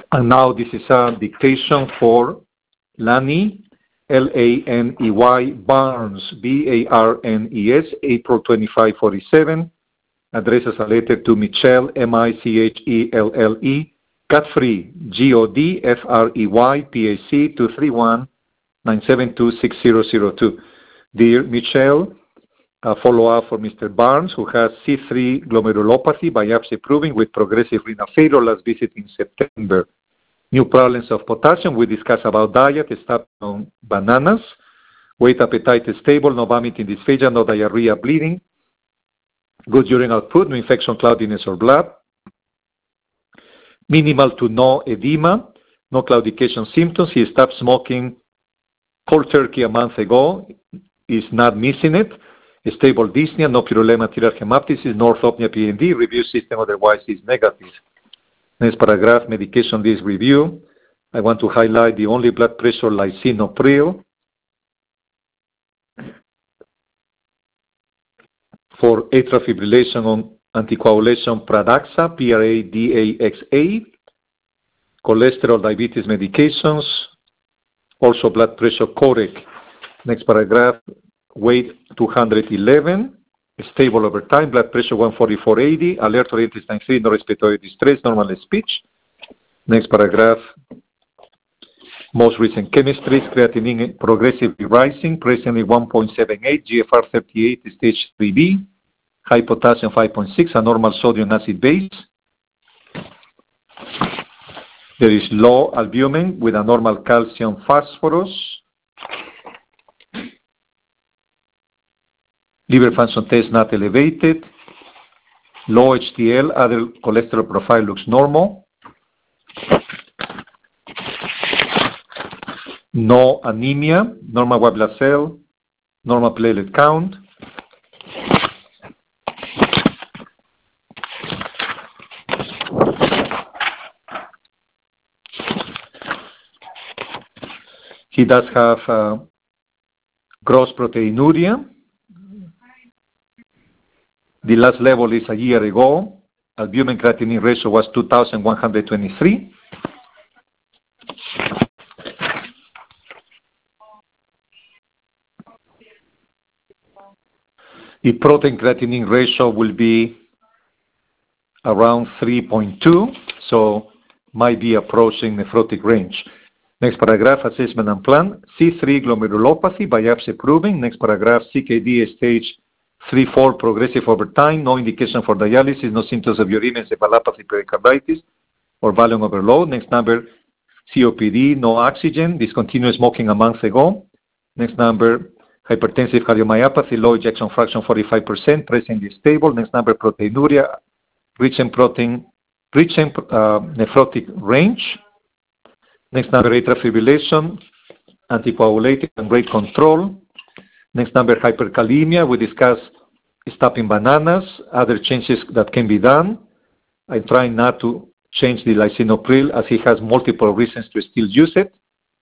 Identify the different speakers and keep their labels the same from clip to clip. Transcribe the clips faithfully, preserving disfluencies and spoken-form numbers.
Speaker 1: And now this is a dictation for Laney, L A N E Y, Barnes, B A R N E S, April twenty-fifth, forty-seven. Addresses a letter to Michelle, M I C H E L L E, Godfrey, G O D F R E Y, P A C, two three one, nine seven two, six zero zero two. Dear Michelle, a follow-up for Mister Barnes, who has C three glomerulopathy, biopsy proving with progressive renal failure, last visit in September. New problems of potassium. We discussed about diet, stop on bananas. Weight, appetite is stable, no vomiting, dysphagia, no diarrhea, bleeding. Good urine output, no infection, cloudiness, or blood. Minimal to no edema, no claudication symptoms. He stopped smoking cold turkey a month ago, is not missing it. A stable dyspnea, no purulent material hemoptysis, no orthopnea P N D. Review system otherwise is negative. Next paragraph, medication list review. I want to highlight the only blood pressure lisinopril for atrial fibrillation on anticoagulation Pradaxa, P R A D A X A. Cholesterol, diabetes medications, also blood pressure Corec. Next paragraph, weight two hundred eleven. Stable over time, blood pressure one forty-four eighty, alert or intestine three, no respiratory distress, normal speech. Next paragraph, most recent chemistries, creatinine progressively rising, presently one point seven eight, G F R thirty-eight, stage three B, high potassium five point six, a normal sodium acid base. There is low albumin with a normal calcium phosphorus. Liver function test not elevated. Low H D L, other cholesterol profile looks normal. No anemia, normal white blood cell, normal platelet count. He does have uh, gross proteinuria. The last level is a year ago. Albumin creatinine ratio was two thousand one hundred twenty-three. The protein creatinine ratio will be around three point two, so might be approaching nephrotic range. Next paragraph, assessment and plan. C three glomerulopathy, biopsy proving. Next paragraph, C K D stage three four progressive over time, no indication for dialysis, no symptoms of uremic encephalopathy, pericarditis, or volume overload. Next number, C O P D, no oxygen, discontinued smoking a month ago. Next number, hypertensive cardiomyopathy, low ejection fraction forty-five percent, presently stable. Next number, proteinuria, rich in protein, rich in uh, nephrotic range. Next number, atrial fibrillation, anticoagulated and rate control. Next number, hyperkalemia. We discussed stopping bananas, other changes that can be done. I'm trying not to change the lisinopril as he has multiple reasons to still use it.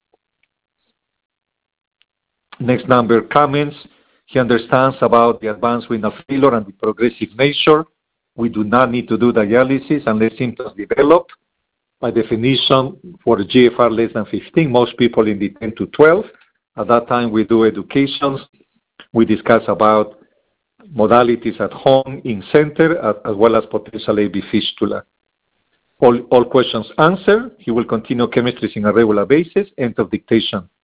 Speaker 1: Next number, comments. He understands about the advanced renal failure and the progressive nature. We do not need to do dialysis unless symptoms develop. By definition, for the G F R less than fifteen, most people in the ten to twelve. At that time, we do educations. We discuss about modalities at home, in center, as well as potential A V fistula. All, all questions answered. He will continue chemistry on a regular basis. End of dictation.